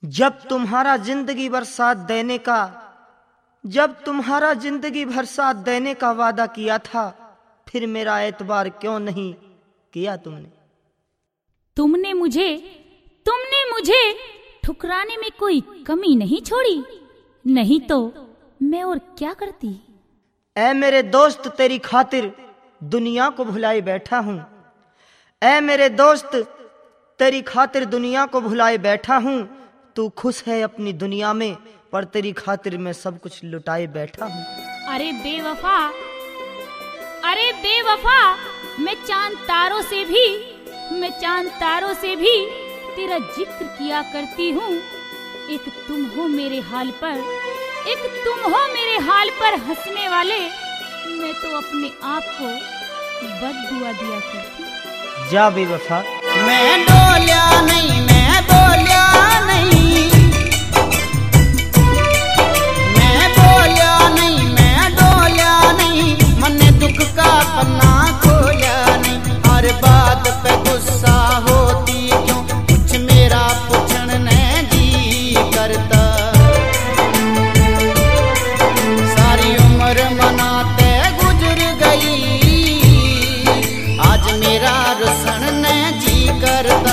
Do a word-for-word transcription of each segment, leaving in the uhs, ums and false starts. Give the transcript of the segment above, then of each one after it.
जब तुम्हारा जिंदगी भर साथ देने का जब तुम्हारा जिंदगी भर साथ देने का वादा किया था, फिर मेरा एतबार क्यों नहीं किया तुमने? तुमने मुझे तुमने मुझे ठुकराने में कोई कमी नहीं छोड़ी, नहीं तो मैं और क्या करती। ऐ मेरे दोस्त, तेरी खातिर दुनिया को भुलाए बैठा हूँ। ऐ मेरे दोस्त, तेरी खातिर दुनिया को भुलाए बैठा हूँ। तू खुश है अपनी दुनिया में, पर तेरी खातिर मैं सब कुछ लुटाए बैठा हूँ। अरे बेवफा, अरे बेवफा, मैं चांद तारों से भी मैं चांद तारों से भी तेरा जिक्र किया करती हूँ। एक तुम हो मेरे हाल पर, एक तुम हो मेरे हाल पर हंसने वाले। मैं तो अपने आप को बददुआ दिया करती। जा बेवफा। मैं डोलिया नहीं, मैं बोलिया नहीं, मैं बोलिया नहीं, मैं डोलिया नहीं, मने दुख का पन्ना खोलिया नहीं। हर बात पे गुस्सा होती क्यों, कुछ मेरा पूछन ने जी करता। सारी उम्र मनाते गुजर गई, आज मेरा रुसन ने जी करता।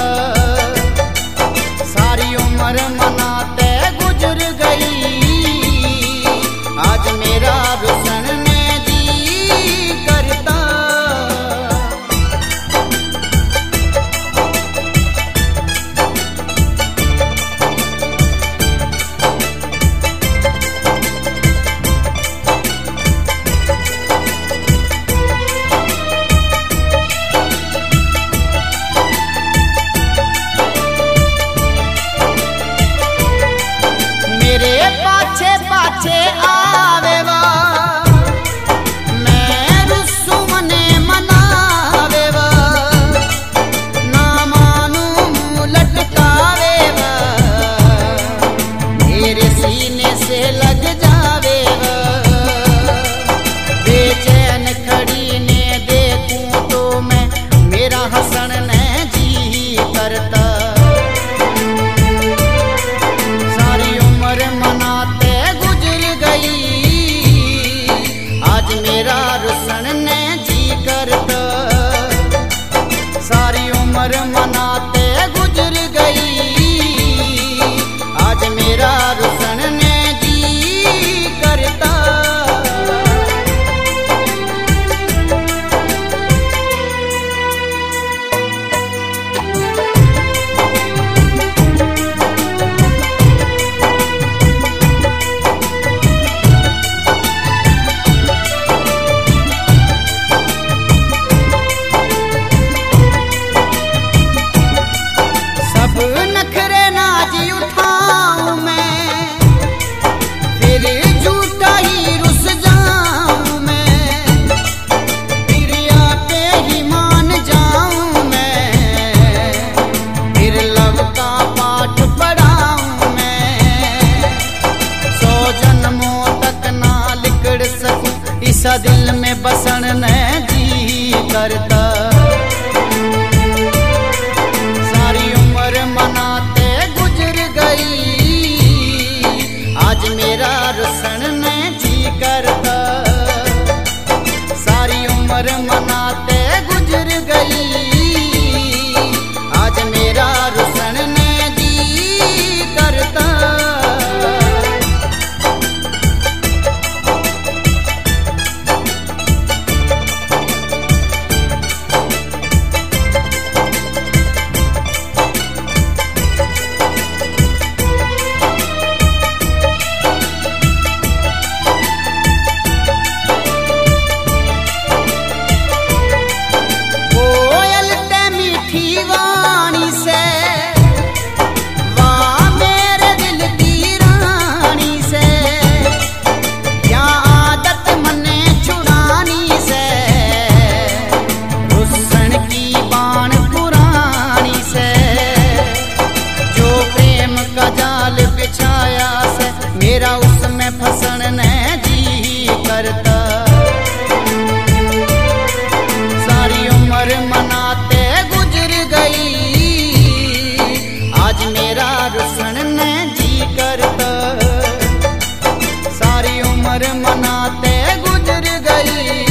सारी उम्र मनाते गुजर गई, आज मेरा रुसन ने जी करता। मेरे पाछे पाछे आवेवा, मैं रुस्सू मने मनावेवा। ना मानू मुँह लटकावेवा, मेरे सीने से लग जावेवा। बेचैन खड़ी ने देखूं तो मैं, मेरा हसन ने जी करता। मनाते गुजर गई, आज मेरा रुसन ने जी करता। सारी उम्र मनाते गुजर गई, आज मेरा रुसन ने जी करता। नखरे नाजी उठाऊं मैं, फिर झूठा ही रुस जाऊं मैं। फिर या पे ही मान जाऊं मैं, फिर लव का पाठ पढ़ाऊं मैं। सौ जन्मों तक ना लिकड़ सकूं, इसा दिल में बसन ने जी करता। मनाते गुजर गई, आज मेरा रुसन ने जी करता। सारी उम्र मनाते गुजर गई, आज मेरा रुसन ने जी करता। उम्र मनाते गुजर गई।